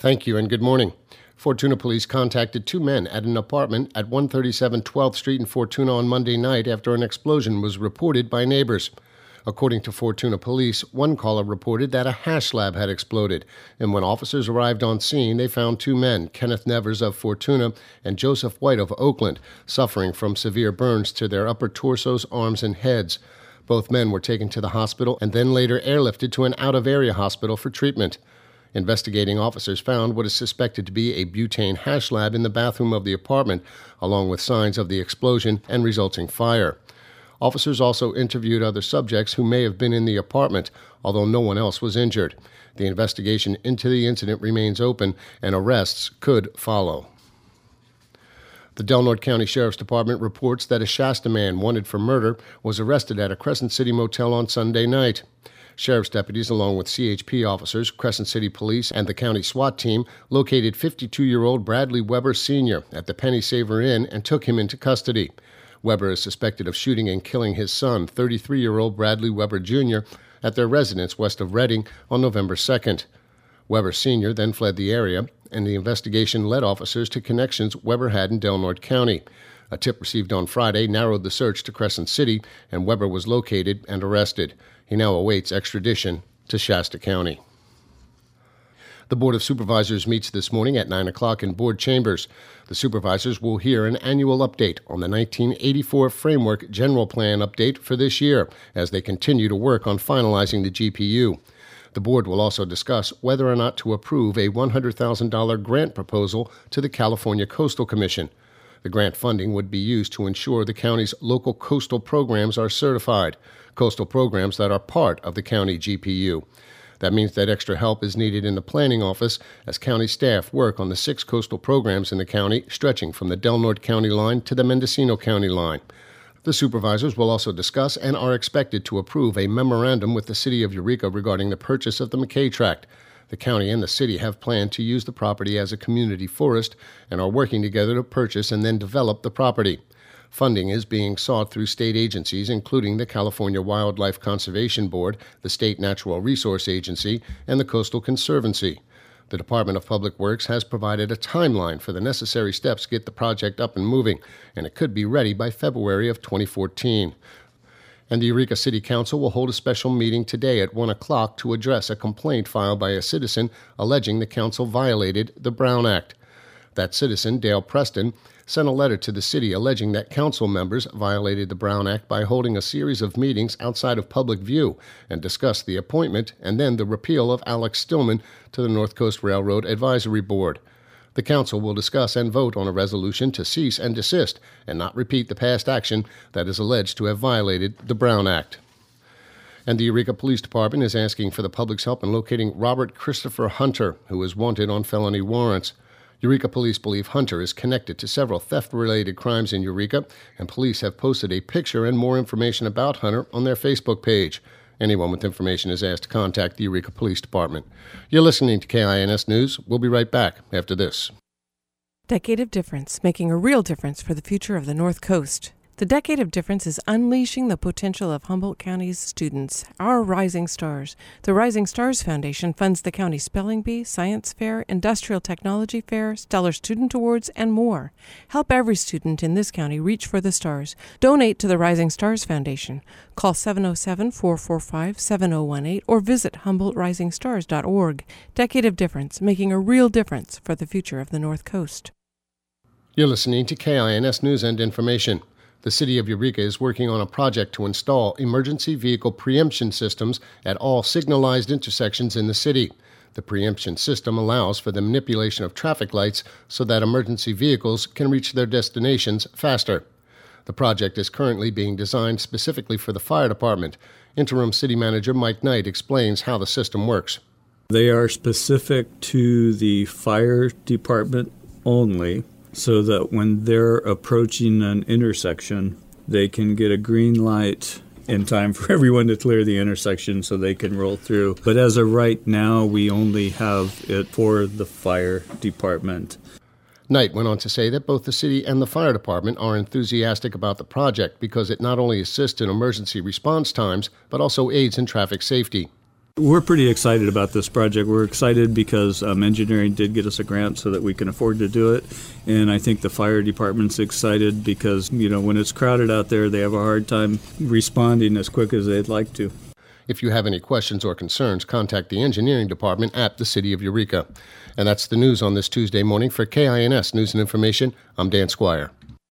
Thank you and good morning. Fortuna police contacted two men at an apartment at 137 12th Street in Fortuna on Monday night after an explosion was reported by neighbors. According to Fortuna police, one caller reported that a hash lab had exploded, and when officers arrived on scene, they found two men, Kenneth Nevers of Fortuna and Joseph White of Oakland, suffering from severe burns to their upper torsos, arms, and heads. Both men were taken to the hospital and then later airlifted to an out-of-area hospital for treatment. Investigating officers found what is suspected to be a butane hash lab in the bathroom of the apartment, along with signs of the explosion and resulting fire. Officers also interviewed other subjects who may have been in the apartment, although no one else was injured. The investigation into the incident remains open, and arrests could follow. The Del Norte County Sheriff's Department reports that a Shasta man wanted for murder was arrested at a Crescent City motel on Sunday night. Sheriff's deputies, along with CHP officers, Crescent City Police, and the county SWAT team, located 52-year-old Bradley Weber Sr. at the Penny Saver Inn and took him into custody. Weber is suspected of shooting and killing his son, 33-year-old Bradley Weber Jr., at their residence west of Reading on November 2nd. Weber Sr. then fled the area, and the investigation led officers to connections Weber had in Del Norte County. A tip received on Friday narrowed the search to Crescent City, and Weber was located and arrested. He now awaits extradition to Shasta County. The Board of Supervisors meets this morning at 9 o'clock in board chambers. The supervisors will hear an annual update on the 1984 Framework General Plan update for this year as they continue to work on finalizing the GPU. The board will also discuss whether or not to approve a $100,000 grant proposal to the California Coastal Commission. The grant funding would be used to ensure the county's local coastal programs are certified, coastal programs that are part of the county GPU. That means that extra help is needed in the planning office as county staff work on the 6 coastal programs in the county stretching from the Del Norte County line to the Mendocino County line. The supervisors will also discuss and are expected to approve a memorandum with the City of Eureka regarding the purchase of the McKay Tract. The county and the city have planned to use the property as a community forest and are working together to purchase and then develop the property. Funding is being sought through state agencies, including the California Wildlife Conservation Board, the State Natural Resource Agency, and the Coastal Conservancy. The Department of Public Works has provided a timeline for the necessary steps to get the project up and moving, and it could be ready by February of 2014. And the Eureka City Council will hold a special meeting today at 1 o'clock to address a complaint filed by a citizen alleging the council violated the Brown Act. That citizen, Dale Preston, sent a letter to the city alleging that council members violated the Brown Act by holding a series of meetings outside of public view and discussed the appointment and then the repeal of Alex Stillman to the North Coast Railroad Advisory Board. The council will discuss and vote on a resolution to cease and desist and not repeat the past action that is alleged to have violated the Brown Act. And the Eureka Police Department is asking for the public's help in locating Robert Christopher Hunter, who is wanted on felony warrants. Eureka police believe Hunter is connected to several theft-related crimes in Eureka, and police have posted a picture and more information about Hunter on their Facebook page. Anyone with information is asked to contact the Eureka Police Department. You're listening to KINS News. We'll be right back after this. Decade of Difference, making a real difference for the future of the North Coast. The Decade of Difference is unleashing the potential of Humboldt County's students, our Rising Stars. The Rising Stars Foundation funds the county spelling bee, science fair, industrial technology fair, stellar student awards, and more. Help every student in this county reach for the stars. Donate to the Rising Stars Foundation. Call 707-445-7018 or visit HumboldtRisingStars.org. Decade of Difference, making a real difference for the future of the North Coast. You're listening to KINS News and Information. The City of Eureka is working on a project to install emergency vehicle preemption systems at all signalized intersections in the city. The preemption system allows for the manipulation of traffic lights so that emergency vehicles can reach their destinations faster. The project is currently being designed specifically for the fire department. Interim City Manager Mike Knight explains how the system works. They are specific to the fire department only, so that when they're approaching an intersection, they can get a green light in time for everyone to clear the intersection so they can roll through. But as of right now, we only have it for the fire department. Knight went on to say that both the city and the fire department are enthusiastic about the project because it not only assists in emergency response times, but also aids in traffic safety. We're pretty excited about this project. We're excited because engineering did get us a grant so that we can afford to do it. And I think the fire department's excited because, when it's crowded out there, they have a hard time responding as quick as they'd like to. If you have any questions or concerns, contact the engineering department at the City of Eureka. And that's the news on this Tuesday morning. For KINS News and Information, I'm Dan Squire.